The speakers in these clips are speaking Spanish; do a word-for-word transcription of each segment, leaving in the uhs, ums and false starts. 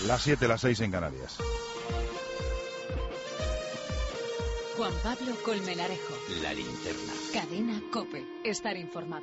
Las siete, las seis en Canarias. Juan Pablo Colmenarejo. La Linterna. Cadena COPE. Estar informado.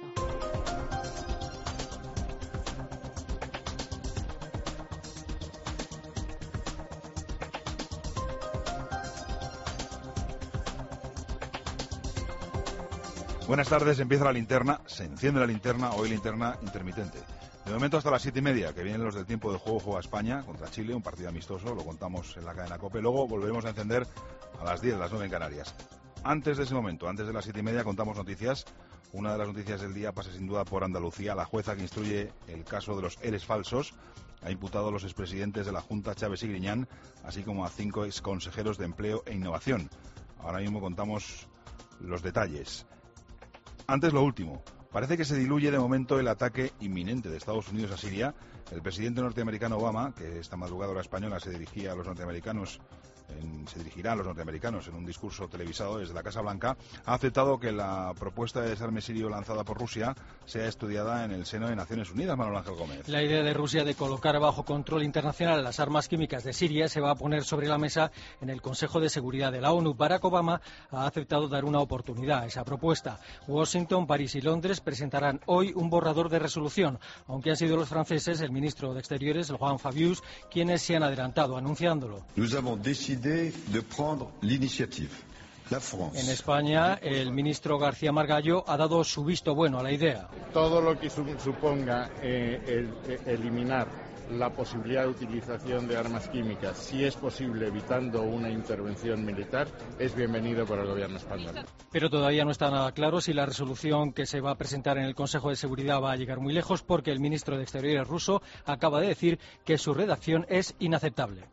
Buenas tardes, empieza la linterna, se enciende la linterna, hoy linterna intermitente. De momento hasta las siete y media, que vienen los del tiempo de juego, juega España contra Chile, un partido amistoso, lo contamos en la cadena COPE. Luego volveremos a encender a las diez, las nueve en Canarias. Antes de ese momento, antes de las siete y media, contamos noticias. Una de las noticias del día pasa sin duda por Andalucía. La jueza que instruye el caso de los eres falsos ha imputado a los expresidentes de la Junta, Chaves y Griñán, así como a cinco exconsejeros de Empleo e Innovación. Ahora mismo contamos los detalles. Antes lo último. Parece que se diluye de momento el ataque inminente de Estados Unidos a Siria. El presidente norteamericano Obama, que esta madrugada hora española se dirigía a los norteamericanos, en, se dirigirá a los norteamericanos en un discurso televisado desde la Casa Blanca, ha aceptado que la propuesta de desarme sirio lanzada por Rusia sea estudiada en el seno de Naciones Unidas. Manuel Ángel Gómez. La idea de Rusia de colocar bajo control internacional las armas químicas de Siria se va a poner sobre la mesa en el Consejo de Seguridad de la ONU. Barack Obama ha aceptado dar una oportunidad a esa propuesta. Washington, París y Londres presentarán hoy un borrador de resolución, aunque han sido los franceses, el ministro de Exteriores, el Juan Fabius, quienes se han adelantado anunciándolo. Nous avons décidé de prendre l'initiative. La France. En España, el ministro García Margallo ha dado su visto bueno a la idea. Todo lo que suponga eh, el, eh, eliminar la posibilidad de utilización de armas químicas, si es posible evitando una intervención militar, es bienvenido por el gobierno español. Pero todavía no está nada claro si la resolución que se va a presentar en el Consejo de Seguridad va a llegar muy lejos, porque el ministro de Exteriores ruso acaba de decir que su redacción es inaceptable.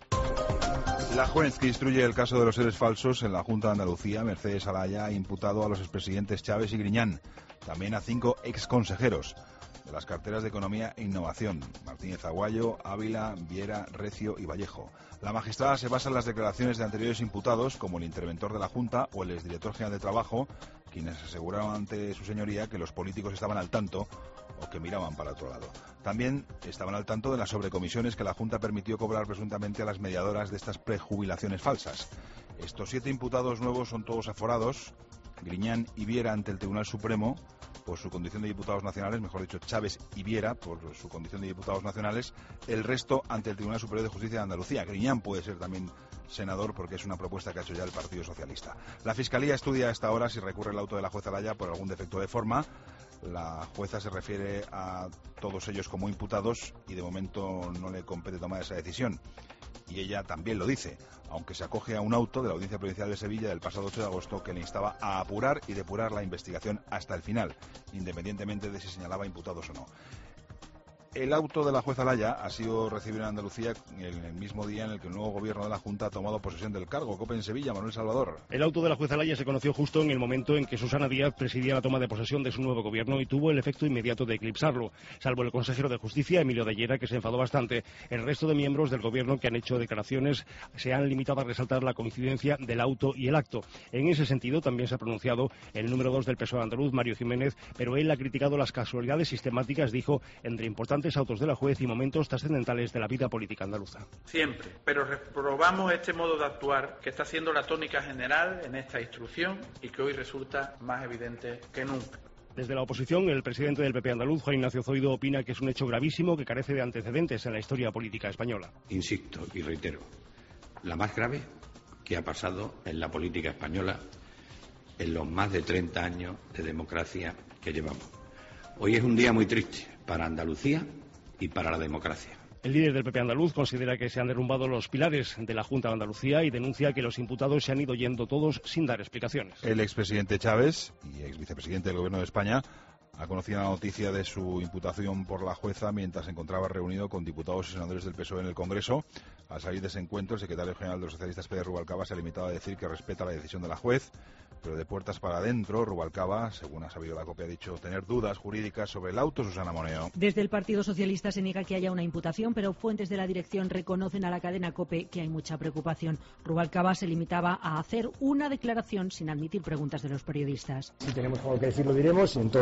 La juez que instruye el caso de los seres falsos en la Junta de Andalucía, Mercedes Alaya, ha imputado a los expresidentes Chaves y Griñán, también a cinco exconsejeros de las carteras de Economía e Innovación, Martínez Aguayo, Ávila, Viera, Recio y Vallejo. La magistrada se basa en las declaraciones de anteriores imputados, como el interventor de la Junta o el exdirector general de Trabajo, quienes aseguraron ante su señoría que los políticos estaban al tanto o que miraban para otro lado. También estaban al tanto de las sobrecomisiones que la Junta permitió cobrar presuntamente a las mediadoras de estas prejubilaciones falsas. Estos siete imputados nuevos son todos aforados. Griñán y Viera ante el Tribunal Supremo por su condición de diputados nacionales, mejor dicho, Chaves y Viera por su condición de diputados nacionales, el resto ante el Tribunal Superior de Justicia de Andalucía. Griñán puede ser también senador porque es una propuesta que ha hecho ya el Partido Socialista. La Fiscalía estudia a esta hora si recurre el auto de la jueza Alaya por algún defecto de forma. La jueza se refiere a todos ellos como imputados y de momento no le compete tomar esa decisión. Y ella también lo dice, aunque se acoge a un auto de la Audiencia Provincial de Sevilla del pasado ocho de agosto que le instaba a apurar y depurar la investigación hasta el final, independientemente de si señalaba imputados o no. El auto de la jueza Alaya ha sido recibido en Andalucía en el mismo día en el que el nuevo gobierno de la Junta ha tomado posesión del cargo. COPE en Sevilla, Manuel Salvador. El auto de la jueza Alaya se conoció justo en el momento en que Susana Díaz presidía la toma de posesión de su nuevo gobierno y tuvo el efecto inmediato de eclipsarlo. Salvo el consejero de Justicia, Emilio de Llera, que se enfadó bastante, el resto de miembros del gobierno que han hecho declaraciones se han limitado a resaltar la coincidencia del auto y el acto. En ese sentido también se ha pronunciado el número dos del P S O E andaluz, Mario Jiménez, pero él ha criticado las casualidades sistemáticas, dijo, entre importantes autos de la juez y momentos trascendentales de la vida política andaluza. Siempre, pero reprobamos este modo de actuar que está siendo la tónica general en esta instrucción y que hoy resulta más evidente que nunca. Desde la oposición, el presidente del P P andaluz, Juan Ignacio Zoido, opina que es un hecho gravísimo que carece de antecedentes en la historia política española. Insisto y reitero, la más grave que ha pasado en la política española en los más de treinta años de democracia que llevamos. Hoy es un día muy triste para Andalucía y para la democracia. El líder del P P andaluz considera que se han derrumbado los pilares de la Junta de Andalucía y denuncia que los imputados se han ido yendo todos sin dar explicaciones. El expresidente Chaves y exvicepresidente del Gobierno de España ha conocido la noticia de su imputación por la jueza mientras se encontraba reunido con diputados y senadores del P S O E en el Congreso. Al salir de ese encuentro, el secretario general de los socialistas, Pérez Rubalcaba, se ha limitado a decir que respeta la decisión de la juez, pero de puertas para adentro, Rubalcaba, según ha sabido la COPE, ha dicho tener dudas jurídicas sobre el auto. Susana Moneo. Desde el Partido Socialista se niega que haya una imputación, pero fuentes de la dirección reconocen a la cadena COPE que hay mucha preocupación. Rubalcaba se limitaba a hacer una declaración sin admitir preguntas de los periodistas. Si tenemos algo que decir lo diremos, y en todo caso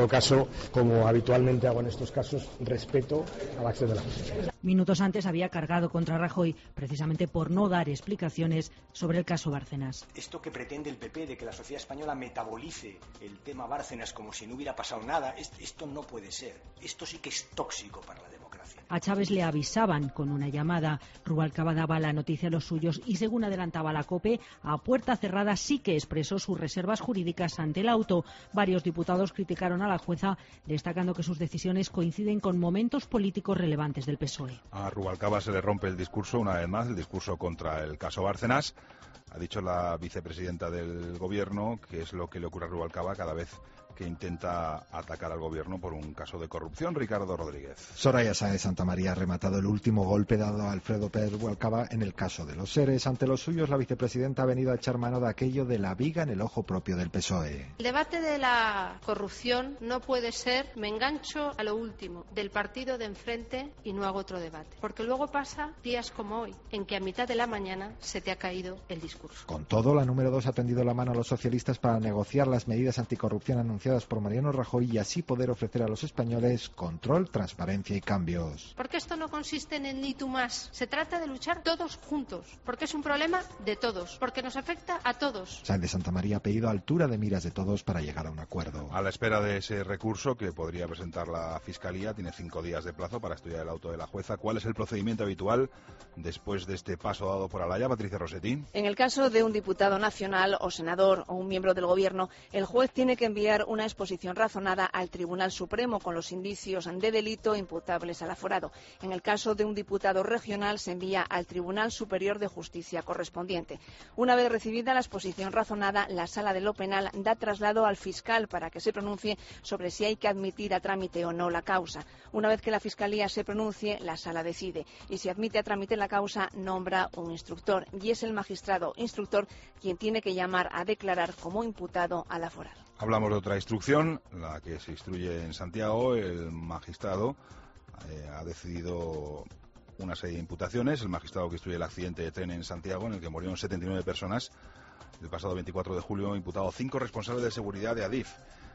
como habitualmente hago en estos casos, respeto a la acción de la justicia. Minutos antes había cargado contra Rajoy precisamente por no dar explicaciones sobre el caso Bárcenas. Esto que pretende el P P de que la sociedad española metabolice el tema Bárcenas como si no hubiera pasado nada, esto no puede ser. Esto sí que es tóxico para la democracia. A Chávez le avisaban con una llamada. Rubalcaba daba la noticia a los suyos y, según adelantaba la COPE, a puerta cerrada sí que expresó sus reservas jurídicas ante el auto. Varios diputados criticaron a la jueza, destacando que sus decisiones coinciden con momentos políticos relevantes del P S O E. A Rubalcaba se le rompe el discurso una vez más, el discurso contra el caso Bárcenas. Ha dicho la vicepresidenta del Gobierno que es lo que le ocurre a Rubalcaba cada vez que intenta atacar al Gobierno por un caso de corrupción. Ricardo Rodríguez. Soraya Sáenz de Santamaría ha rematado el último golpe dado a Alfredo Pérez Rubalcaba en el caso de los seres. Ante los suyos, la vicepresidenta ha venido a echar mano de aquello de la viga en el ojo propio del P S O E. El debate de la corrupción no puede ser, me engancho a lo último, del partido de enfrente y no hago otro debate. Porque luego pasa días como hoy, en que a mitad de la mañana se te ha caído el discurso. Con todo, la número dos ha tendido la mano a los socialistas para negociar las medidas anticorrupción anunciadas por Mariano Rajoy y así poder ofrecer a los españoles control, transparencia y cambios. Porque esto no consiste en el ni tú más. Se trata de luchar todos juntos, porque es un problema de todos, porque nos afecta a todos. Sáenz de Santamaría ha pedido altura de miras de todos para llegar a un acuerdo. A la espera de ese recurso que podría presentar la Fiscalía, tiene cinco días de plazo para estudiar el auto de la jueza. ¿Cuál es el procedimiento habitual después de este paso dado por Alaya? Patricia Rossetti. En el caso de un diputado nacional o senador o un miembro del Gobierno, el juez tiene que enviar una exposición razonada al Tribunal Supremo con los indicios de delito imputables al aforado. En el caso de un diputado regional se envía al Tribunal Superior de Justicia correspondiente. Una vez recibida la exposición razonada, la Sala de lo Penal da traslado al fiscal para que se pronuncie sobre si hay que admitir a trámite o no la causa. Una vez que la Fiscalía se pronuncie, la Sala decide y si admite a trámite la causa, nombra un instructor y es el magistrado instructor quien tiene que llamar a declarar como imputado al aforado. Hablamos de otra instrucción, la que se instruye en Santiago. El magistrado eh, ha decidido una serie de imputaciones. El magistrado que instruye el accidente de tren en Santiago, en el que murieron setenta y nueve personas, el pasado veinticuatro de julio, ha imputado cinco responsables de seguridad de Adif,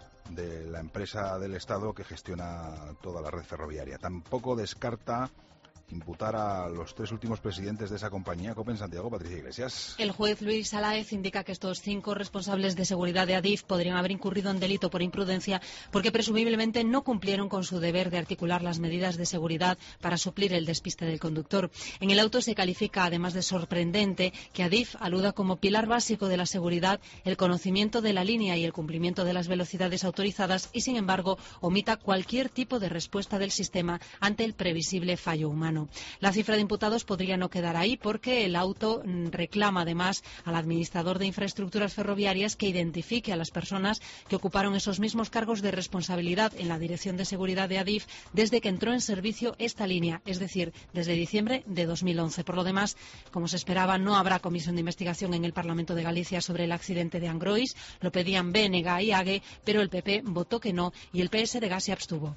de la empresa del Estado que gestiona toda la red ferroviaria. Tampoco descarta imputar a los tres últimos presidentes de esa compañía, COPE en Santiago. Patricia Iglesias. El juez Luis Sáenz indica que estos cinco responsables de seguridad de Adif podrían haber incurrido en delito por imprudencia porque presumiblemente no cumplieron con su deber de articular las medidas de seguridad para suplir el despiste del conductor. En el auto se califica, además de sorprendente, que Adif aluda como pilar básico de la seguridad el conocimiento de la línea y el cumplimiento de las velocidades autorizadas y, sin embargo, omita cualquier tipo de respuesta del sistema ante el previsible fallo humano. La cifra de imputados podría no quedar ahí porque el auto reclama además al administrador de infraestructuras ferroviarias que identifique a las personas que ocuparon esos mismos cargos de responsabilidad en la Dirección de Seguridad de Adif desde que entró en servicio esta línea, es decir, desde diciembre de dos mil once. Por lo demás, como se esperaba, no habrá comisión de investigación en el Parlamento de Galicia sobre el accidente de Angrois. Lo pedían B N G y A G E, pero el P P votó que no y el P S de G se abstuvo.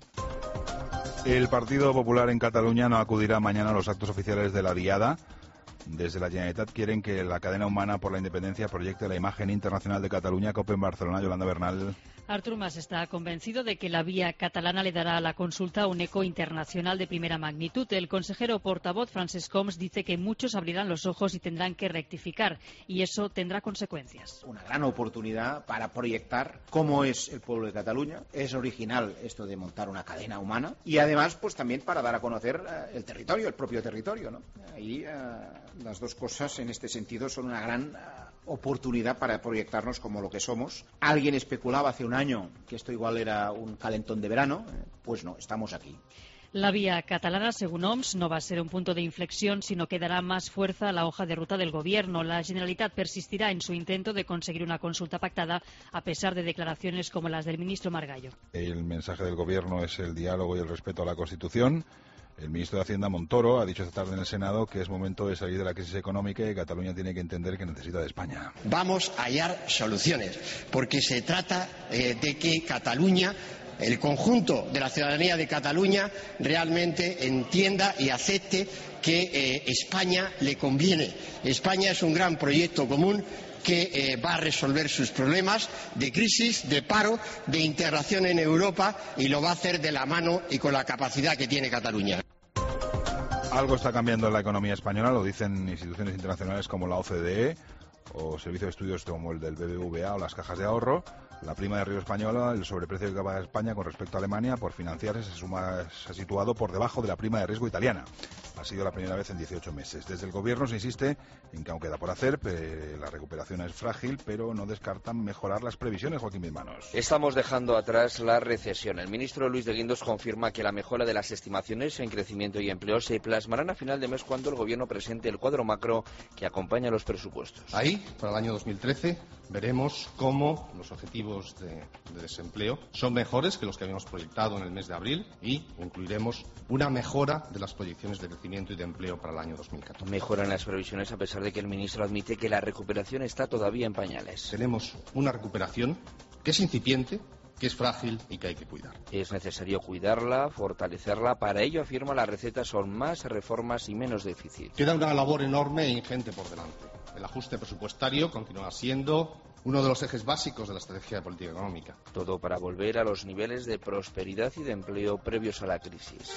El Partido Popular en Cataluña no acudirá mañana a los actos oficiales de la Diada. Desde la Generalitat quieren que la cadena humana por la independencia proyecte la imagen internacional de Cataluña. COPE en Barcelona, Yolanda Bernal. Artur Mas está convencido de que la vía catalana le dará a la consulta un eco internacional de primera magnitud. El consejero portavoz Francesc Homs dice que muchos abrirán los ojos y tendrán que rectificar, y eso tendrá consecuencias. Una gran oportunidad para proyectar cómo es el pueblo de Cataluña. Es original esto de montar una cadena humana y además pues también para dar a conocer uh, el territorio, el propio territorio, ¿no? Ahí uh, las dos cosas en este sentido son una gran uh, oportunidad para proyectarnos como lo que somos. Alguien especulaba hace un año que esto igual era un calentón de verano, pues no, estamos aquí. La vía catalana, según Homs, no va a ser un punto de inflexión, sino que dará más fuerza a la hoja de ruta del Gobierno. La Generalitat persistirá en su intento de conseguir una consulta pactada, a pesar de declaraciones como las del ministro Margallo. El mensaje del Gobierno es el diálogo y el respeto a la Constitución. El ministro de Hacienda, Montoro, ha dicho esta tarde en el Senado que es momento de salir de la crisis económica y que Cataluña tiene que entender que necesita de España. Vamos a hallar soluciones, porque se trata eh, de que Cataluña, el conjunto de la ciudadanía de Cataluña, realmente entienda y acepte que eh, España le conviene. España es un gran proyecto común que eh, va a resolver sus problemas de crisis, de paro, de integración en Europa, y lo va a hacer de la mano y con la capacidad que tiene Cataluña. Algo está cambiando en la economía española, lo dicen instituciones internacionales como la O C D E o servicios de estudios como el del B B V A o las cajas de ahorro. La prima de riesgo española, el sobreprecio que paga España con respecto a Alemania por financiarse se, suma, se ha situado por debajo de la prima de riesgo italiana. Ha sido la primera vez en dieciocho meses. Desde el Gobierno se insiste en que aún queda por hacer, la recuperación es frágil, pero no descartan mejorar las previsiones, Joaquín Bismanos. Estamos dejando atrás la recesión. El ministro Luis de Guindos confirma que la mejora de las estimaciones en crecimiento y empleo se plasmarán a final de mes cuando el Gobierno presente el cuadro macro que acompaña los presupuestos. Ahí, para el año dos mil trece, veremos cómo los objetivos de, de desempleo son mejores que los que habíamos proyectado en el mes de abril y incluiremos una mejora de las proyecciones de crecimiento y de empleo para el año dos mil catorce. Mejoran las previsiones a pesar de que el ministro admite que la recuperación está todavía en pañales. Tenemos una recuperación que es incipiente, que es frágil y que hay que cuidar. Es necesario cuidarla, fortalecerla. Para ello, afirma, las recetas son más reformas y menos déficit. Queda una labor enorme e ingente por delante. El ajuste presupuestario continúa siendo uno de los ejes básicos de la estrategia de política económica. Todo para volver a los niveles de prosperidad y de empleo previos a la crisis.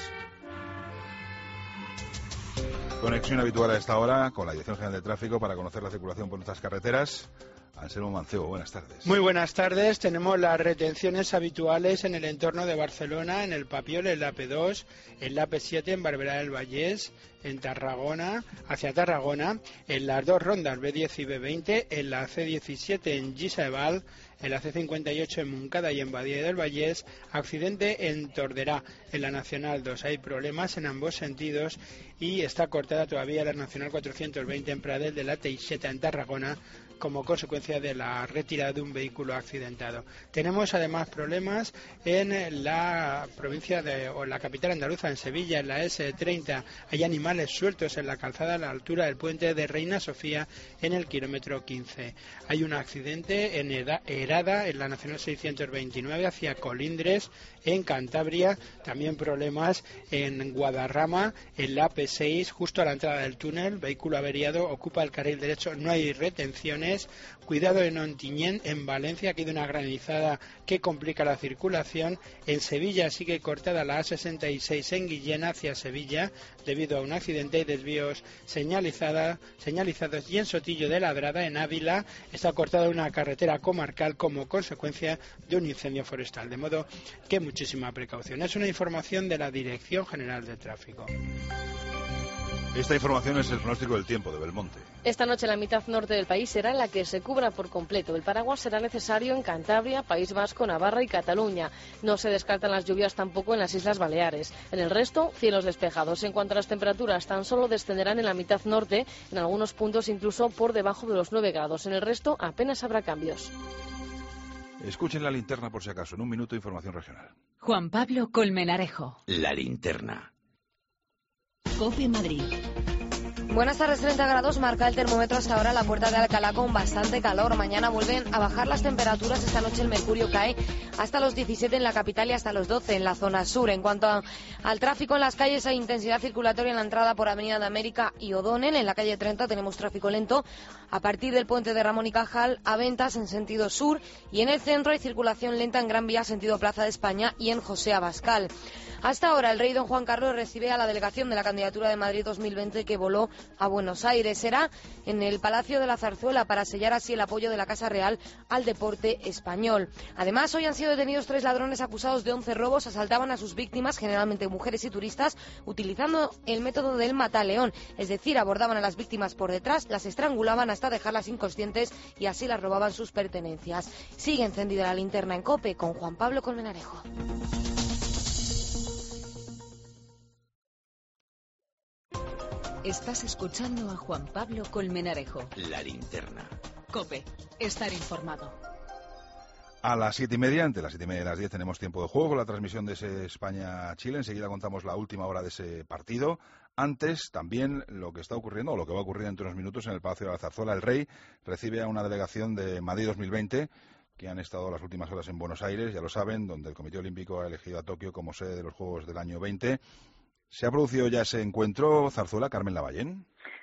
Conexión habitual a esta hora con la Dirección General de Tráfico para conocer la circulación por nuestras carreteras. Anselmo Mancebo, buenas tardes. Muy buenas tardes. Tenemos las retenciones habituales en el entorno de Barcelona, en el Papiol, en la A P dos, en la A P siete, en Barberá del Vallès, en Tarragona, hacia Tarragona, en las dos rondas B diez y B veinte, en la C diecisiete en Lliçà de Vall, en la C cincuenta y ocho en Montcada y en Badia del Vallès, accidente en Tordera, en la Nacional dos. Hay problemas en ambos sentidos y está cortada todavía la Nacional cuatrocientos veinte en Pradell de la Teixeta en Tarragona, como consecuencia de la retirada de un vehículo accidentado. Tenemos además problemas en la provincia de, o en la capital andaluza, en Sevilla, en la S treinta. Hay animales sueltos en la calzada a la altura del puente de Reina Sofía en el kilómetro quince. Hay un accidente en Herada, en la Nacional seiscientos veintinueve, hacia Colindres, en Cantabria. También problemas en Guadarrama, en la A P seis, justo a la entrada del túnel. Vehículo averiado, ocupa el carril derecho, no hay retenciones. Cuidado en Ontinyent, en Valencia, aquí hay una granizada que complica la circulación. En Sevilla sigue cortada la A sesenta y seis en Guillena hacia Sevilla debido a un accidente y desvíos señalizada, señalizados. Y en Sotillo de Ladrada, en Ávila, está cortada una carretera comarcal como consecuencia de un incendio forestal. De modo que muchísima precaución. Es una información de la Dirección General de Tráfico. Esta información es el pronóstico del tiempo de Belmonte. Esta noche la mitad norte del país será la que se cubra por completo. El paraguas será necesario en Cantabria, País Vasco, Navarra y Cataluña. No se descartan las lluvias tampoco en las Islas Baleares. En el resto, cielos despejados. En cuanto a las temperaturas, tan solo descenderán en la mitad norte, en algunos puntos incluso por debajo de los nueve grados. En el resto, apenas habrá cambios. Escuchen la linterna por si acaso. En un minuto, información regional. Juan Pablo Colmenarejo. La linterna. COPE Madrid. Buenas tardes, treinta grados marca el termómetro hasta ahora la Puerta de Alcalá con bastante calor. Mañana vuelven a bajar las temperaturas. Esta noche el mercurio cae hasta los diecisiete en la capital y hasta los doce en la zona sur. En cuanto a, al tráfico en las calles, hay intensidad circulatoria en la entrada por Avenida de América y O'Donnell. En la calle treinta tenemos tráfico lento a partir del puente de Ramón y Cajal a Ventas en sentido sur. Y en el centro hay circulación lenta en Gran Vía sentido Plaza de España y en José Abascal. Hasta ahora el rey don Juan Carlos recibe a la delegación de la candidatura de Madrid dos mil veinte que voló a Buenos Aires. Será en el Palacio de la Zarzuela para sellar así el apoyo de la Casa Real al deporte español. Además, hoy han sido detenidos tres ladrones acusados de once robos. Asaltaban a sus víctimas, generalmente mujeres y turistas, utilizando el método del mataleón. Es decir, abordaban a las víctimas por detrás, las estrangulaban hasta dejarlas inconscientes y así las robaban sus pertenencias. Sigue encendida la linterna en COPE con Juan Pablo Colmenarejo. Estás escuchando a Juan Pablo Colmenarejo. La linterna. COPE. Estar informado. A las siete y media, entre las siete y media y las diez, tenemos tiempo de juego, la transmisión de ese España-Chile. Enseguida contamos la última hora de ese partido. Antes, también lo que está ocurriendo, o lo que va a ocurrir dentro de unos minutos en el Palacio de la Zarzuela. El Rey recibe a una delegación de Madrid dos mil veinte que han estado las últimas horas en Buenos Aires, ya lo saben, donde el Comité Olímpico ha elegido a Tokio como sede de los Juegos del año veinte. ¿Se ha producido ya ese encuentro, Zarzuela, Carmen Lavallén?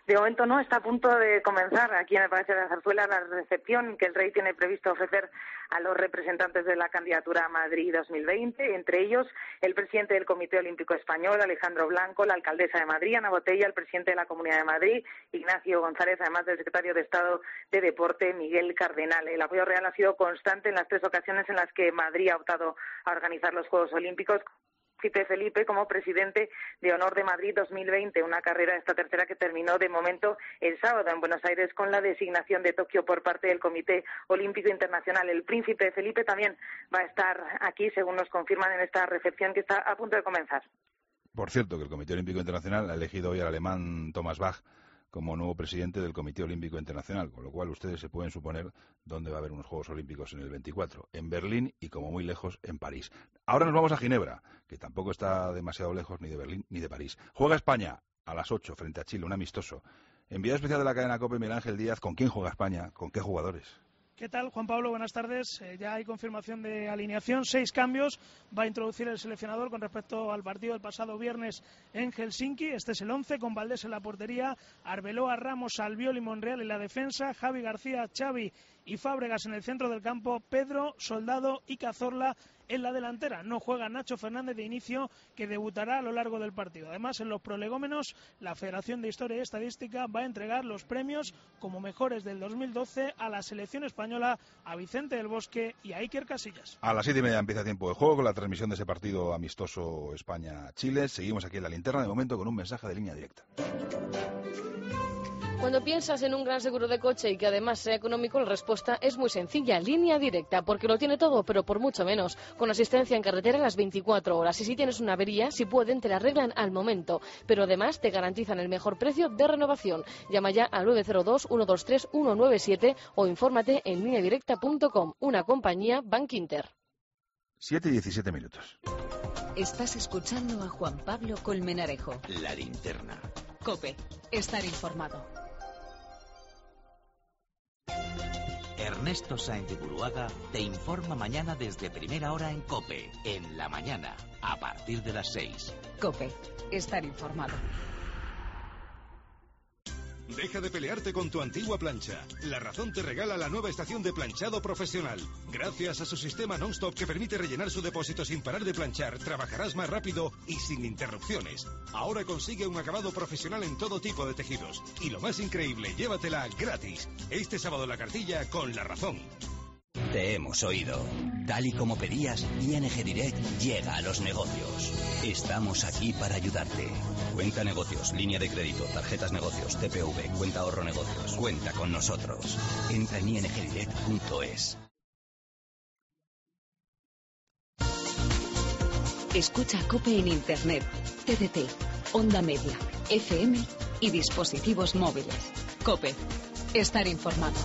De momento no, está a punto de comenzar aquí en el Palacio de la Zarzuela la recepción que el rey tiene previsto ofrecer a los representantes de la candidatura a Madrid dos mil veinte, entre ellos el presidente del Comité Olímpico Español, Alejandro Blanco, la alcaldesa de Madrid, Ana Botella, el presidente de la Comunidad de Madrid, Ignacio González, además del secretario de Estado de Deporte, Miguel Cardenal. El apoyo real ha sido constante en las tres ocasiones en las que Madrid ha optado a organizar los Juegos Olímpicos. Príncipe Felipe como presidente de honor de Madrid dos mil veinte, una carrera, esta tercera, que terminó de momento el sábado en Buenos Aires con la designación de Tokio por parte del Comité Olímpico Internacional. El príncipe Felipe también va a estar aquí, según nos confirman en esta recepción que está a punto de comenzar. Por cierto, que el Comité Olímpico Internacional ha elegido hoy al alemán Thomas Bach como nuevo presidente del Comité Olímpico Internacional, con lo cual ustedes se pueden suponer dónde va a haber unos Juegos Olímpicos en el veinticuatro, en Berlín y, como muy lejos, en París. Ahora nos vamos a Ginebra, que tampoco está demasiado lejos ni de Berlín ni de París. Juega España a las ocho frente a Chile, un amistoso. Enviado especial de la cadena COPE, Miguel Ángel Díaz. ¿Con quién juega España? ¿Con qué jugadores? ¿Qué tal, Juan Pablo? Buenas tardes. Eh, ya hay confirmación de alineación, seis cambios va a introducir el seleccionador con respecto al partido del pasado viernes en Helsinki. Este es el once, con Valdés en la portería, Arbeloa, Ramos, Albiol y Monreal en la defensa, Javi García, Xavi y Fábregas en el centro del campo, Pedro, Soldado y Cazorla en la delantera. No juega Nacho Fernández de inicio, que debutará a lo largo del partido. Además, en los prolegómenos, la Federación de Historia y Estadística va a entregar los premios como mejores del dos mil doce a la selección española, a Vicente del Bosque y a Iker Casillas. A las siete y media empieza tiempo de juego con la transmisión de ese partido amistoso España-Chile. Seguimos aquí en la linterna, de momento con un mensaje de línea directa. Cuando piensas en un gran seguro de coche y que además sea económico, la respuesta es muy sencilla. Línea Directa, porque lo tiene todo, pero por mucho menos. Con asistencia en carretera las veinticuatro horas. Y si tienes una avería, si pueden, te la arreglan al momento. Pero además te garantizan el mejor precio de renovación. Llama ya al nueve cero dos, uno dos tres, uno nueve siete o infórmate en línea directa punto com. Una compañía Bank Inter. siete y diecisiete minutos. Estás escuchando a Juan Pablo Colmenarejo. La linterna. COPE. Estar informado. Ernesto Sáenz de Buruaga te informa mañana desde primera hora en COPE, en la mañana, a partir de las seis. COPE. Estar informado. Deja de pelearte con tu antigua plancha. La Razón te regala la nueva estación de planchado profesional. Gracias a su sistema non-stop que permite rellenar su depósito sin parar de planchar, trabajarás más rápido y sin interrupciones. Ahora consigue un acabado profesional en todo tipo de tejidos. Y lo más increíble, llévatela gratis. Este sábado en la cartilla con La Razón. Te hemos oído. Tal y como pedías, I N G Direct llega a los negocios. Estamos aquí para ayudarte. Cuenta negocios, línea de crédito, tarjetas negocios, T P V, cuenta ahorro negocios. Cuenta con nosotros. Entra en i n g direct punto es. Escucha COPE en Internet, T D T, Onda Media, F M y dispositivos móviles. COPE. Estar informado.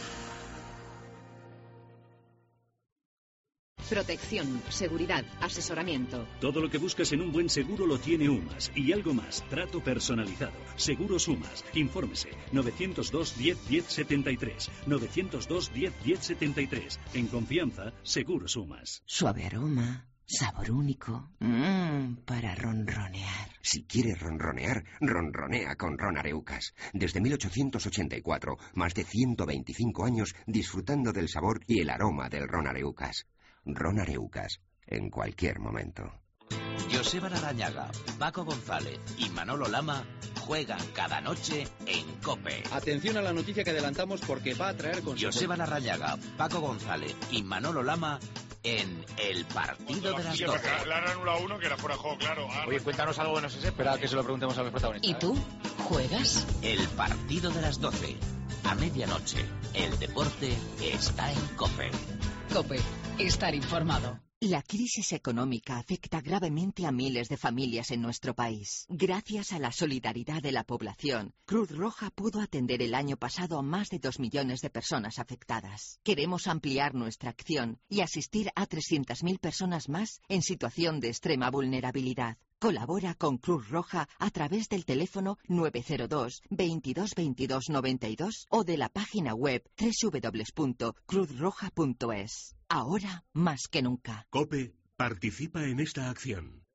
Protección, seguridad, asesoramiento. Todo lo que buscas en un buen seguro lo tiene UMAS. Y algo más, trato personalizado. Seguros UMAS. Infórmese. novecientos dos, diez, diez, setenta y tres. novecientos dos, diez, diez, setenta y tres. En confianza, Seguros UMAS. Suave aroma, sabor único. Mmm, para ronronear. Si quieres ronronear, ronronea con Ron Areucas. Desde mil ochocientos ochenta y cuatro, más de ciento veinticinco años disfrutando del sabor y el aroma del Ron Areucas. Ron Areucas, en cualquier momento. Joseba Larrañaga, Paco González y Manolo Lama juegan cada noche en COPE. Atención a la noticia que adelantamos porque va a traer consecuencias. Joseba Larrañaga, Paco González y Manolo Lama en el partido de las doce. Le han anulado uno que era fuera de juego, claro. Ah, Oye, cuéntanos algo que no sé, espera que se lo preguntemos a los protagonistas. ¿Y tú? ¿Juegas? El partido de las doce. A medianoche, el deporte está en COPE. COPE. Estar informado. La crisis económica afecta gravemente a miles de familias en nuestro país. Gracias a la solidaridad de la población, Cruz Roja pudo atender el año pasado a más de dos millones de personas afectadas. Queremos ampliar nuestra acción y asistir a trescientas mil personas más en situación de extrema vulnerabilidad. Colabora con Cruz Roja a través del teléfono nueve cero dos, veintidós, veintidós, noventa y dos o de la página web doble u doble u doble u punto cruz roja punto es. Ahora más que nunca. COPE participa en esta acción.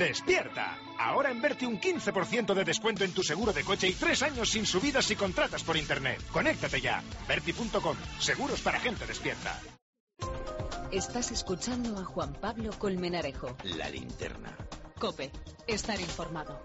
¡Despierta! Ahora en Berti un quince por ciento de descuento en tu seguro de coche y tres años sin subidas si contratas por internet. Conéctate ya. Berti punto com. Seguros para gente despierta. Estás escuchando a Juan Pablo Colmenarejo. La linterna. COPE. Estar informado.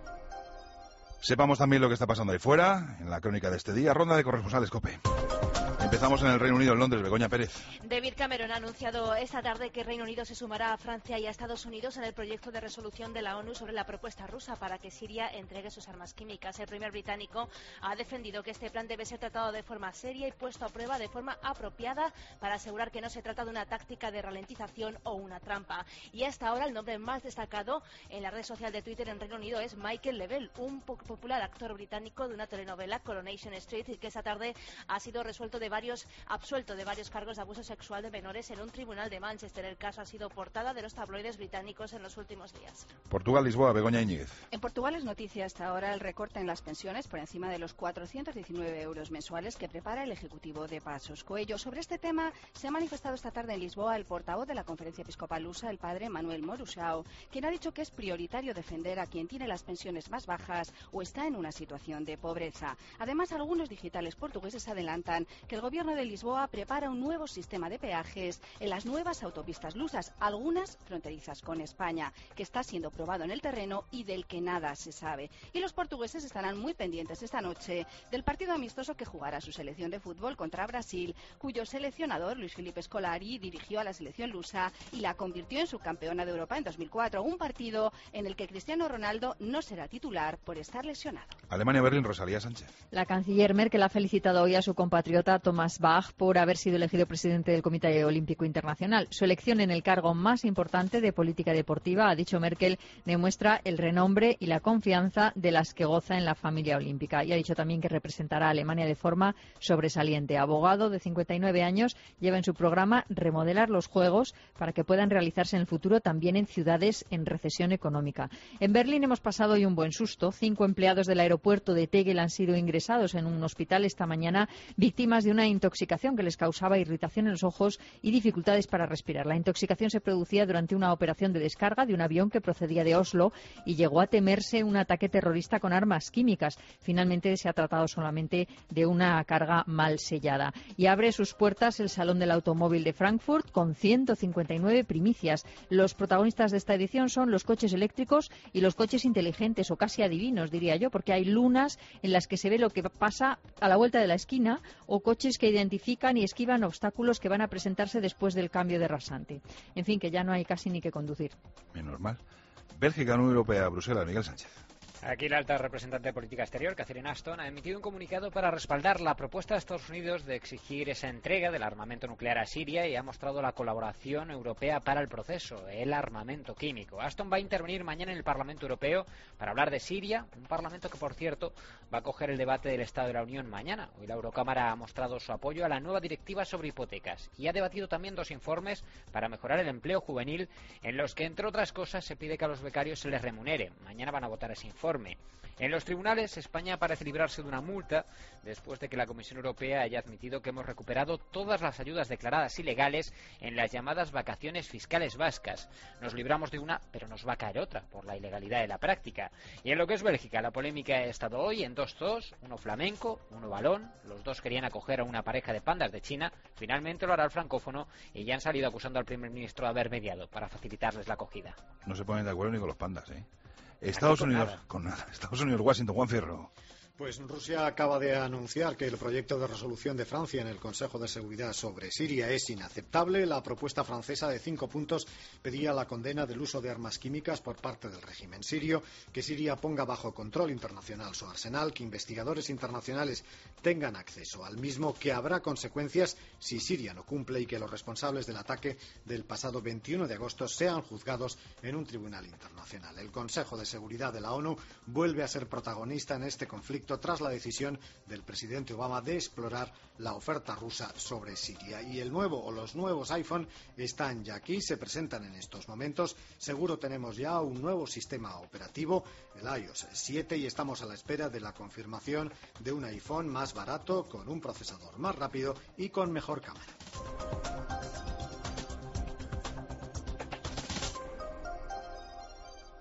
Sepamos también lo que está pasando ahí fuera, en la crónica de este día. Ronda de corresponsales COPE. Empezamos en el Reino Unido, en Londres. Begoña Pérez. David Cameron ha anunciado esta tarde que Reino Unido se sumará a Francia y a Estados Unidos en el proyecto de resolución de la ONU sobre la propuesta rusa para que Siria entregue sus armas químicas. El primer británico ha defendido que este plan debe ser tratado de forma seria y puesto a prueba de forma apropiada para asegurar que no se trata de una táctica de ralentización o una trampa. Y hasta ahora el nombre más destacado en la red social de Twitter en Reino Unido es Michael Levell, un popular actor británico de una telenovela, Coronation Street, que esta tarde ha sido resuelto de varios, absuelto de varios cargos de abuso sexual de menores en un tribunal de Manchester. El caso ha sido portada de los tabloides británicos en los últimos días. Portugal, Lisboa, Begoña Íñiguez. En Portugal es noticia hasta ahora el recorte en las pensiones por encima de los cuatrocientos diecinueve euros mensuales que prepara el Ejecutivo de Pasos Coello. Sobre este tema se ha manifestado esta tarde en Lisboa el portavoz de la Conferencia Episcopal Lusa, el padre Manuel Moruxao, quien ha dicho que es prioritario defender a quien tiene las pensiones más bajas o está en una situación de pobreza. Además, algunos digitales portugueses adelantan que el gobierno de Lisboa prepara un nuevo sistema de peajes en las nuevas autopistas lusas, algunas fronterizas con España, que está siendo probado en el terreno y del que nada se sabe. Y los portugueses estarán muy pendientes esta noche del partido amistoso que jugará su selección de fútbol contra Brasil, cuyo seleccionador, Luis Felipe Scolari, dirigió a la selección lusa y la convirtió en subcampeona de Europa en dos mil cuatro, un partido en el que Cristiano Ronaldo no será titular por estar lesionado. Alemania, Berlín, Rosalía Sánchez. La canciller Merkel ha felicitado hoy a su compatriota Thomas Bach por haber sido elegido presidente del Comité Olímpico Internacional. Su elección en el cargo más importante de política deportiva, ha dicho Merkel, demuestra el renombre y la confianza de las que goza en la familia olímpica. Y ha dicho también que representará a Alemania de forma sobresaliente. Abogado de cincuenta y nueve años, lleva en su programa remodelar los Juegos para que puedan realizarse en el futuro también en ciudades en recesión económica. En Berlín hemos pasado hoy un buen susto. Cinco empleados del aeropuerto de Tegel han sido ingresados en un hospital esta mañana, víctimas de una intoxicación que les causaba irritación en los ojos y dificultades para respirar. La intoxicación se producía durante una operación de descarga de un avión que procedía de Oslo y llegó a temerse un ataque terrorista con armas químicas. Finalmente se ha tratado solamente de una carga mal sellada. Y abre sus puertas el Salón del Automóvil de Frankfurt con ciento cincuenta y nueve primicias. Los protagonistas de esta edición son los coches eléctricos y los coches inteligentes, o casi adivinos, diría yo, porque hay lunas en las que se ve lo que pasa a la vuelta de la esquina, o coches que identifican y esquivan obstáculos que van a presentarse después del cambio de rasante. En fin, que ya no hay casi ni que conducir. Menos mal. Bélgica, Unión Europea, Bruselas, Miguel Sánchez. Aquí la alta representante de política exterior, Catherine Ashton, ha emitido un comunicado para respaldar la propuesta de Estados Unidos de exigir esa entrega del armamento nuclear a Siria y ha mostrado la colaboración europea para el proceso, el armamento químico. Ashton va a intervenir mañana en el Parlamento Europeo para hablar de Siria, un parlamento que, por cierto, va a coger el debate del Estado de la Unión mañana. Hoy la Eurocámara ha mostrado su apoyo a la nueva directiva sobre hipotecas y ha debatido también dos informes para mejorar el empleo juvenil, en los que, entre otras cosas, se pide que a los becarios se les remunere. Mañana van a votar ese informe. En los tribunales, España parece librarse de una multa después de que la Comisión Europea haya admitido que hemos recuperado todas las ayudas declaradas ilegales en las llamadas vacaciones fiscales vascas. Nos libramos de una, pero nos va a caer otra por la ilegalidad de la práctica. Y en lo que es Bélgica, la polémica ha estado hoy en dos dos, uno flamenco, uno balón. Los dos querían acoger a una pareja de pandas de China. Finalmente lo hará el francófono y ya han salido acusando al primer ministro de haber mediado para facilitarles la acogida. No se ponen de acuerdo ni con los pandas, ¿eh? Estados con Unidos, nada. con nada. Estados Unidos, Washington, Juan Fierro. Pues Rusia acaba de anunciar que el proyecto de resolución de Francia en el Consejo de Seguridad sobre Siria es inaceptable. La propuesta francesa de cinco puntos pedía la condena del uso de armas químicas por parte del régimen sirio, que Siria ponga bajo control internacional su arsenal, que investigadores internacionales tengan acceso al mismo, que habrá consecuencias si Siria no cumple y que los responsables del ataque del pasado veintiuno de agosto sean juzgados en un tribunal internacional. El Consejo de Seguridad de la ONU vuelve a ser protagonista en este conflicto tras la decisión del presidente Obama de explorar la oferta rusa sobre Siria. Y el nuevo o los nuevos iPhone están ya aquí, se presentan en estos momentos. Seguro tenemos ya un nuevo sistema operativo, el iOS siete, y estamos a la espera de la confirmación de un iPhone más barato, con un procesador más rápido y con mejor cámara.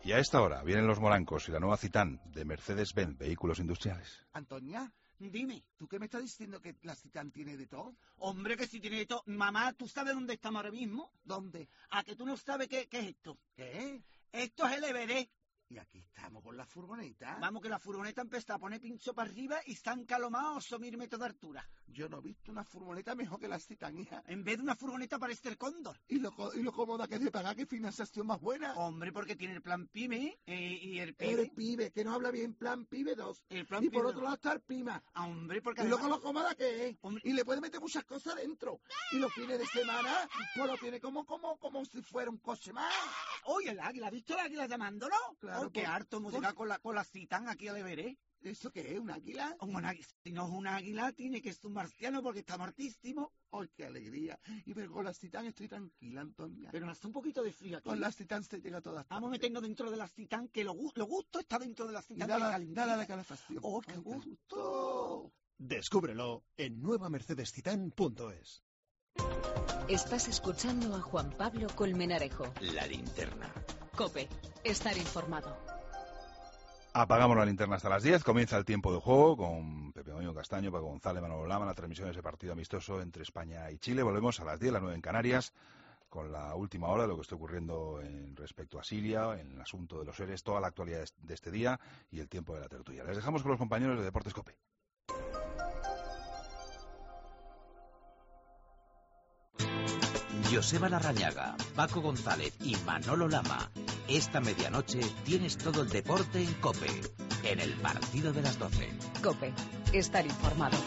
Y a esta hora vienen los morancos y la nueva Citán de Mercedes-Benz Vehículos Industriales. Antonia, dime, ¿tú qué me estás diciendo que la Citán tiene de todo? Hombre, que sí tiene de todo. Mamá, ¿tú sabes dónde estamos ahora mismo? ¿Dónde? ¿A que tú no sabes qué, qué es esto? ¿Qué? Esto es el Everest. Y aquí estamos con la furgoneta. Vamos, que la furgoneta empezó a poner pincho para arriba y está encalomado a ocho mil metros de altura. Yo no he visto una furgoneta mejor que la Citán, hija. En vez de una furgoneta parece el Cóndor. ¿Y lo, y lo cómoda que es de pagar? ¿Qué financiación más buena? Hombre, porque tiene el plan PYME eh, y el PYME. El PYME, que no habla bien, plan PYME dos. El plan y por otro lado está el PYMA. Ah, hombre, porque y además... luego lo cómoda que es. Hombre. Y le puede meter muchas cosas dentro. Y los fines de semana, pues lo tiene como, como, como si fuera un coche más. Oye, el águila, ¿has visto el águila llamándolo? Claro. Oh, qué harto hemos llegado con la, con la Citán aquí al Everest. ¿Eso qué es? ¿Un águila? Un águila. Si no es un águila, tiene que ser un marciano porque está martísimo. ¡Ay, qué alegría! Y pero con la Citán estoy tranquila, Antonia. Pero hace un poquito de frío aquí. Con la Citán se llega a todas partes. Vamos a meternos dentro de la Citán, que lo, lo gusto está dentro de la Citán. Dale la calefacción. ¡Oh, qué gusto! Descúbrelo en nueva mercedes citán punto es. Estás escuchando a Juan Pablo Colmenarejo. La linterna. COPE. Estar informado. Apagamos la linterna hasta las diez, comienza el tiempo de juego con Pepe Domingo Castaño, Paco González, Manolo Lama, la transmisión de ese partido amistoso entre España y Chile. Volvemos a las diez, las nueve en Canarias, con la última hora de lo que está ocurriendo en respecto a Siria, en el asunto de los seres, toda la actualidad de este día y el tiempo de la tertulia. Les dejamos con los compañeros de Deportes COPE. Joseba Larrañaga, Paco González y Manolo Lama. Esta medianoche tienes todo el deporte en COPE, en el partido de las doce. COPE. Estar informado.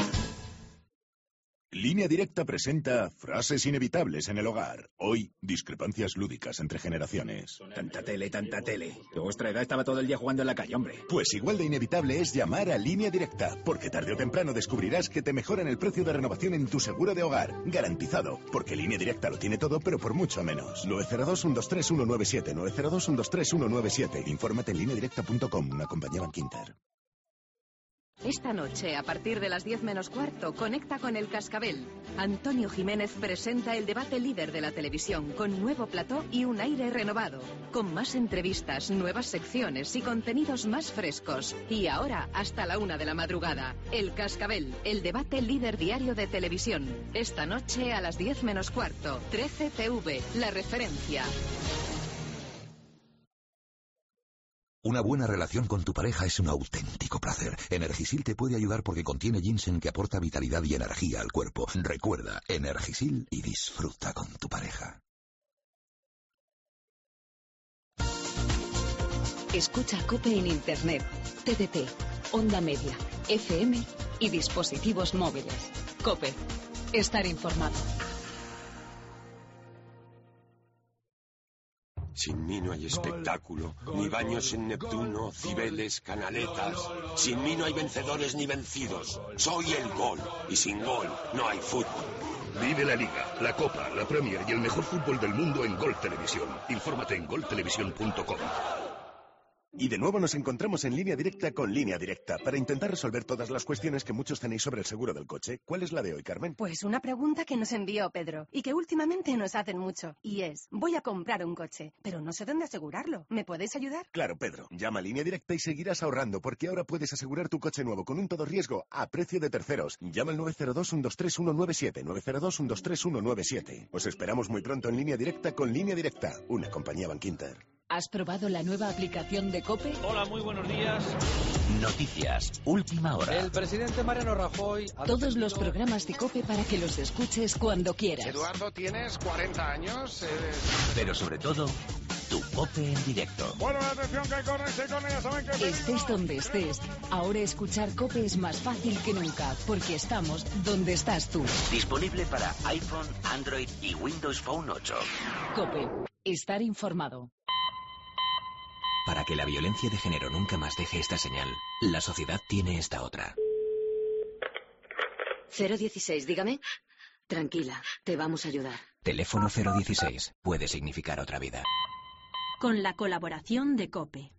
Línea Directa presenta frases inevitables en el hogar. Hoy, discrepancias lúdicas entre generaciones. Tanta tele, tanta tele. De vuestra edad estaba todo el día jugando en la calle, hombre. Pues igual de inevitable es llamar a Línea Directa, porque tarde o temprano descubrirás que te mejoran el precio de renovación en tu seguro de hogar. Garantizado, porque Línea Directa lo tiene todo, pero por mucho menos. nueve cero dos, uno dos tres, uno nueve siete, nueve cero dos, uno dos tres, uno nueve siete. Infórmate en línea directa punto com, una compañía Bankinter. Esta noche, a partir de las diez menos cuarto, conecta con El Cascabel. Antonio Jiménez presenta el debate líder de la televisión, con nuevo plató y un aire renovado. Con más entrevistas, nuevas secciones y contenidos más frescos. Y ahora, hasta la una de la madrugada. El Cascabel, el debate líder diario de televisión. Esta noche a las diez menos cuarto. trece T V, la referencia. Una buena relación con tu pareja es un auténtico placer. Energisil te puede ayudar porque contiene ginseng que aporta vitalidad y energía al cuerpo. Recuerda, Energisil y disfruta con tu pareja. Escucha COPE en Internet, T D T, Onda Media, F M y dispositivos móviles. COPE. Estar informado. Sin mí no hay espectáculo, ni baños en Neptuno, Cibeles, canaletas. Sin mí no hay vencedores ni vencidos. Soy el gol, y sin gol no hay fútbol. Vive la Liga, la Copa, la Premier y el mejor fútbol del mundo en Gol Televisión. Infórmate en gol televisión punto com. Y de nuevo nos encontramos en Línea Directa con Línea Directa para intentar resolver todas las cuestiones que muchos tenéis sobre el seguro del coche. ¿Cuál es la de hoy, Carmen? Pues una pregunta que nos envió Pedro y que últimamente nos hacen mucho. Y es, voy a comprar un coche, pero no sé dónde asegurarlo. ¿Me podéis ayudar? Claro, Pedro. Llama a Línea Directa y seguirás ahorrando porque ahora puedes asegurar tu coche nuevo con un todo riesgo a precio de terceros. Llama al nueve cero dos, uno dos tres, uno nueve siete, nueve cero dos, uno dos tres, uno nueve siete. Os esperamos muy pronto en Línea Directa con Línea Directa, una compañía Bankinter. ¿Has probado la nueva aplicación de COPE? Hola, muy buenos días. Noticias, última hora. El presidente Mariano Rajoy... Ha Todos defendido... los programas de COPE para que los escuches cuando quieras. Eduardo, tienes cuarenta años. Eres... Pero sobre todo, tu COPE en directo. Bueno, la atención que corre, se corre, ya saben que... Estés donde estés, ahora escuchar COPE es más fácil que nunca, porque estamos donde estás tú. Disponible para iPhone, Android y Windows Phone ocho. COPE, estar informado. Para que la violencia de género nunca más deje esta señal, la sociedad tiene esta otra. cero dieciséis, dígame. Tranquila, te vamos a ayudar. Teléfono cero dieciséis puede significar otra vida. Con la colaboración de COPE.